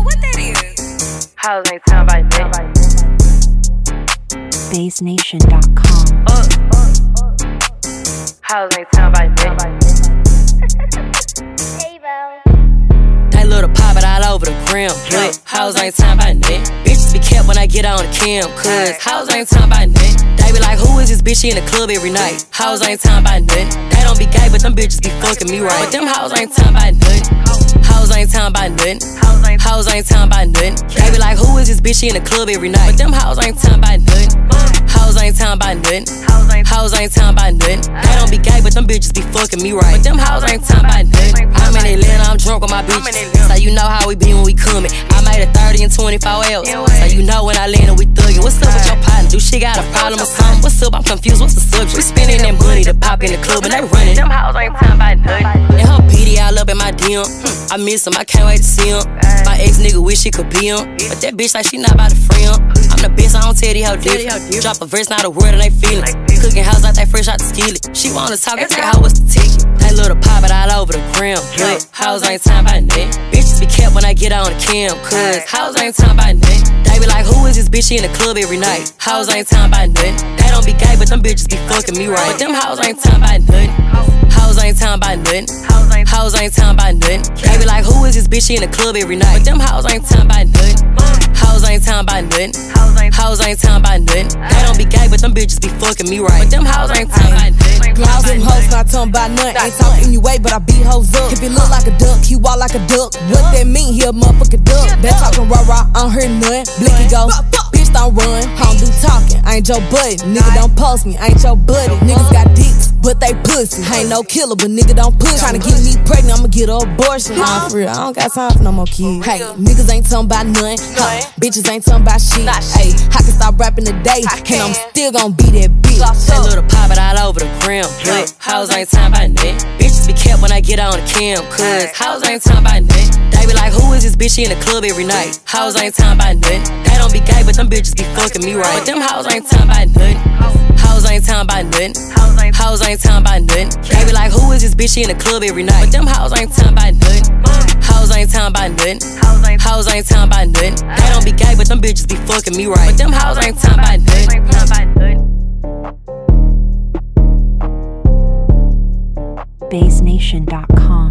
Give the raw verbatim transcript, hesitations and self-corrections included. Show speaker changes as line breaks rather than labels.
what that is?
Hoes ain't talking about nothing.
Bass Nation dot com.
Uh, uh, uh. Hoes ain't talking about nothing. They love to pop it all over the gram, but hoes ain't talking about nothing. Bitches be kept when I get on the cam, cause hoes ain't talking about nothing. They be like, who is this bitch? She in the club every night. Hoes ain't talking about nothing. They don't be gay, but them bitches be fucking me right. But them hoes ain't talking about nothing. Hoes ain't talking about nothing. Hoes ain't talking about nothing. They be like, who is this bitch? She in the club every night. But them hoes ain't talking about nothing. Hoes ain't talking about nothing. Hoes ain't talking about nothing. They don't be gay, but them bitches be fucking me right. But them hoes ain't talking about nothing. I'm in Atlanta, I'm drunk with my bitches. So you know how we be when we coming. I made a thirty in twenty-four hours. So you know when I land and we thuggin'. What's up with your partner? Do she got a problem or something? What's up? I'm confused. What's the subject? We spending that money to pop in the club and they running. Them hoes ain't talking about nothing. And her P D all up in my D M. I miss him, I can't wait to see him. My ex nigga wish he could be him, but that bitch like she not about to free him. I'm the best, I don't tell these how different. Drop a verse, not a word, and they feelin'. Cooking house like they fresh out the skillet. She wanna talk, I tell her what's the ticket. They love to pop it all over the gram, but hoes ain't talking about nothing. Bitches be kept when I get on the cam, cause hoes ain't talking about nothing. They be like, who is this bitch? She in the club every night. Hoes ain't talking about nothing. They don't be gay, but them bitches be fucking me right. But them hoes ain't talking about nothing. Hoes ain't talking about nothing. Hoes ain't talking about nothing. They be like, who is this bitch? She in the club every night. But them hoes ain't talking about nothing. Hoes ain't talking about nothing. Hoes ain't talking about nothing. They don't be gay, but them bitches be fucking me right. But them hoes ain't talking about nothing.
Clouds and hoes not talking about nothing. Ain't talking anyway, but I beat hoes up. If he look like a duck, he walk like a duck. What that mean? He a motherfucking duck. That talking rah rah, I don't hear nothing. Blicky go, bitch don't run. I don't do talking, I ain't your buddy. Nigga don't post me, I ain't your buddy. Niggas got dicks, but they pussy. I ain't no killer, but nigga don't push. Tryna get me pregnant, I'ma get an abortion. Nah, for real, I don't got time for no more kids. Hey, niggas ain't talking about nothing. Huh, bitches ain't talking about shit. Hey, I can stop rapping today, and I'm still gon' be that bitch.
They love to pop it all over the gram, but hoes ain't talking about nothing. Bitches be kept when I get on the cam, cause hoes ain't talking about nothing. They be like, who is this bitch? She in the club every night. Hoes ain't talking about nothing. They don't be gay, but them bitches be fucking me right. But them hoes ain't talking about nothing. Hoes ain't talking about nothing. Hoes ain't talking about nothing. They be like, who is this bitch? She in the club every night. But them hoes ain't talking about nothing. Hoes ain't talking about nothing. Hoes ain't talking about nothing. They don't be gay, but them bitches be fucking me right. But them hoes ain't talking about nothing.
Bass Nation dot com.